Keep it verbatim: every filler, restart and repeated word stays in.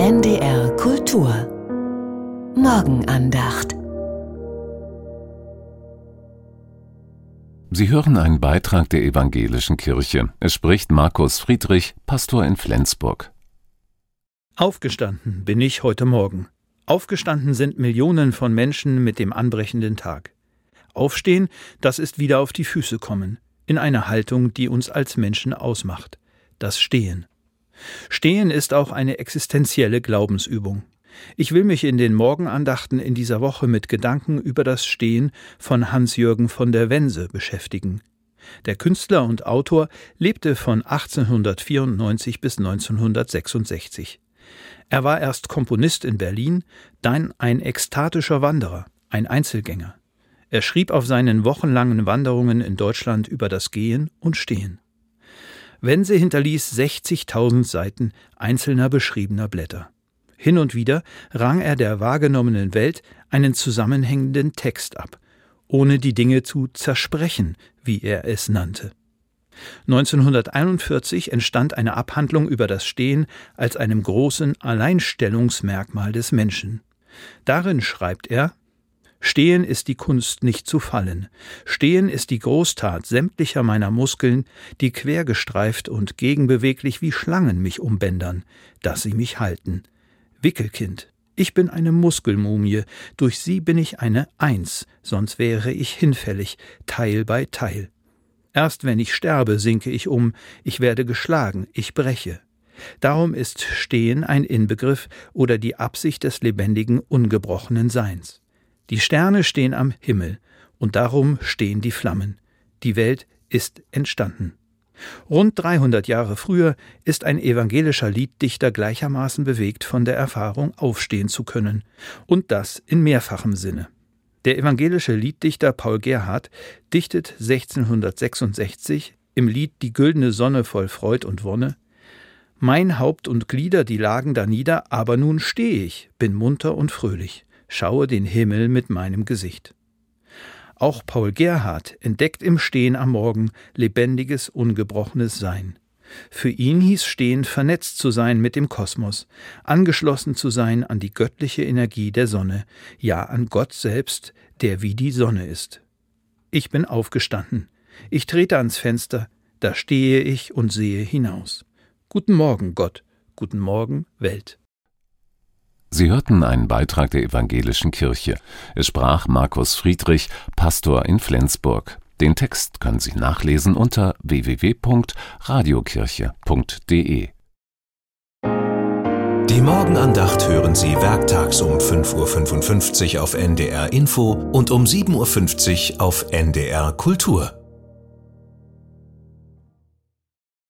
N D R Kultur Morgenandacht. Sie hören einen Beitrag der Evangelischen Kirche. Es spricht Markus Friedrich, Pastor in Flensburg. Aufgestanden bin ich heute Morgen. Aufgestanden sind Millionen von Menschen mit dem anbrechenden Tag. Aufstehen, das ist wieder auf die Füße kommen, in eine Haltung, die uns als Menschen ausmacht. Das Stehen. Stehen ist auch eine existenzielle Glaubensübung. Ich will mich in den Morgenandachten in dieser Woche mit Gedanken über das Stehen von Hans-Jürgen von der Wense beschäftigen. Der Künstler und Autor lebte von achtzehnhundertvierundneunzig bis neunzehnhundertsechsundsechzig. Er war erst Komponist in Berlin, dann ein ekstatischer Wanderer, ein Einzelgänger. Er schrieb auf seinen wochenlangen Wanderungen in Deutschland über das Gehen und Stehen. Wense hinterließ sechzigtausend Seiten einzelner beschriebener Blätter. Hin und wieder rang er der wahrgenommenen Welt einen zusammenhängenden Text ab, ohne die Dinge zu zersprechen, wie er es nannte. neunzehnhunderteinundvierzig entstand eine Abhandlung über das Stehen als einem großen Alleinstellungsmerkmal des Menschen. Darin schreibt er: Stehen ist die Kunst, nicht zu fallen. Stehen ist die Großtat sämtlicher meiner Muskeln, die quergestreift und gegenbeweglich wie Schlangen mich umbändern, dass sie mich halten. Wickelkind, ich bin eine Muskelmumie, durch sie bin ich eine Eins, sonst wäre ich hinfällig, Teil bei Teil. Erst wenn ich sterbe, sinke ich um, ich werde geschlagen, ich breche. Darum ist Stehen ein Inbegriff oder die Absicht des lebendigen, ungebrochenen Seins. Die Sterne stehen am Himmel, und darum stehen die Flammen. Die Welt ist entstanden. Rund dreihundert Jahre früher ist ein evangelischer Lieddichter gleichermaßen bewegt von der Erfahrung, aufstehen zu können, und das in mehrfachem Sinne. Der evangelische Lieddichter Paul Gerhardt dichtet sechzehnhundertsechsundsechzig im Lied »Die güldene Sonne voll Freud und Wonne«: »Mein Haupt und Glieder, die lagen da nieder, aber nun steh ich, bin munter und fröhlich, schaue den Himmel mit meinem Gesicht.« Auch Paul Gerhardt entdeckt im Stehen am Morgen lebendiges, ungebrochenes Sein. Für ihn hieß Stehen, vernetzt zu sein mit dem Kosmos, angeschlossen zu sein an die göttliche Energie der Sonne, ja an Gott selbst, der wie die Sonne ist. Ich bin aufgestanden. Ich trete ans Fenster, da stehe ich und sehe hinaus. Guten Morgen, Gott. Guten Morgen, Welt. Sie hörten einen Beitrag der Evangelischen Kirche. Es sprach Markus Friedrich, Pastor in Flensburg. Den Text können Sie nachlesen unter w w w punkt radiokirche punkt d e. Die Morgenandacht hören Sie werktags um fünf Uhr fünfundfünfzig auf N D R Info und um sieben Uhr fünfzig auf N D R Kultur.